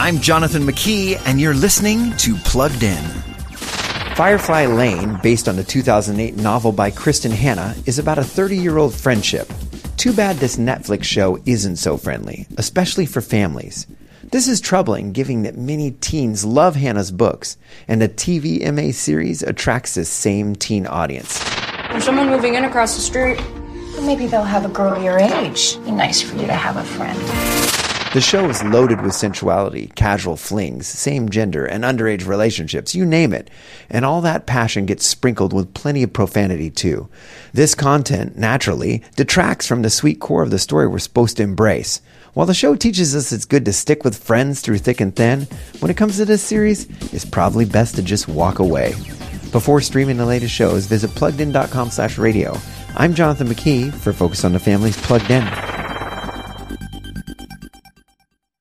I'm Jonathan McKee, and you're listening to Plugged In. Firefly Lane, based on the 2008 novel by Kristen Hanna, is about a 30-year-old friendship. Too bad this Netflix show isn't so friendly, especially for families. This is troubling, given that many teens love Hannah's books, and the TVMA series attracts the same teen audience. There's someone moving in across the street. Well, maybe they'll have a girl your age. Be nice for you to have a friend. The show is loaded with sensuality, casual flings, same gender, and underage relationships, you name it. And all that passion gets sprinkled with plenty of profanity, too. This content, naturally, detracts from the sweet core of the story we're supposed to embrace. While the show teaches us it's good to stick with friends through thick and thin, when it comes to this series, it's probably best to just walk away. Before streaming the latest shows, visit PluggedIn.com/radio. I'm Jonathan McKee for Focus on the Family's Plugged In.